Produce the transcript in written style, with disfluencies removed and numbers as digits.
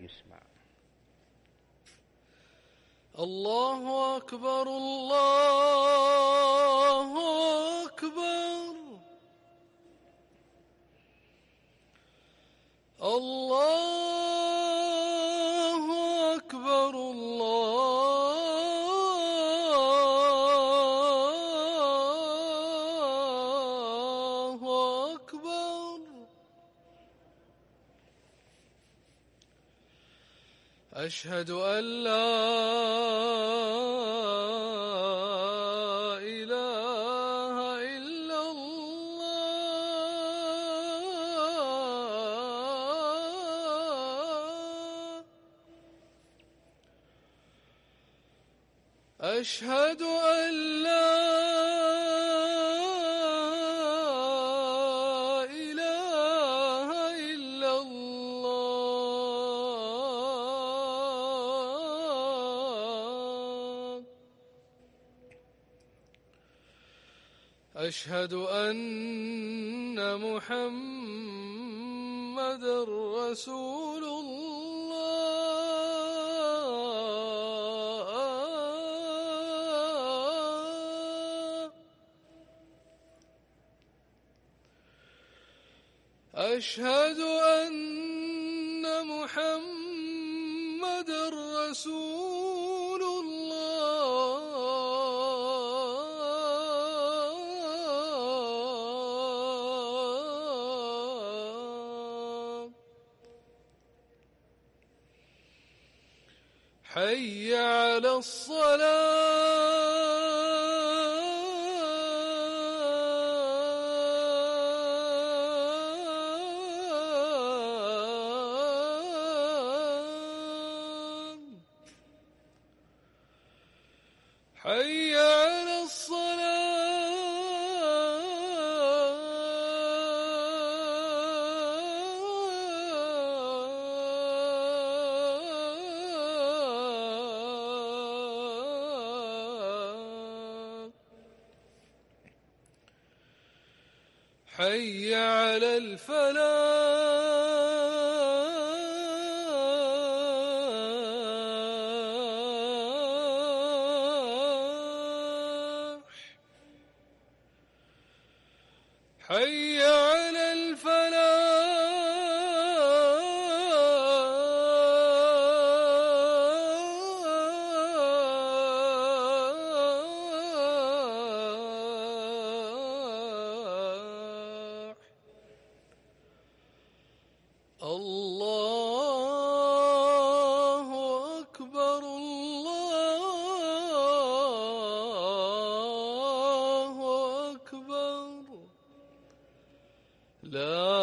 يسمع. الله أكبر الله أكبر الله أكبر الله أكبر. أشهد أن لا إله إلا الله. أشهد أن لا إله إلا الله. أشهد أن محمدًا رسول الله. أشهد أن محمدًا رسول الله. حي على الصلاة. حي على الصلاة. حي على الفلاح. حي على الفلاح. الله أكبر الله أكبر. لا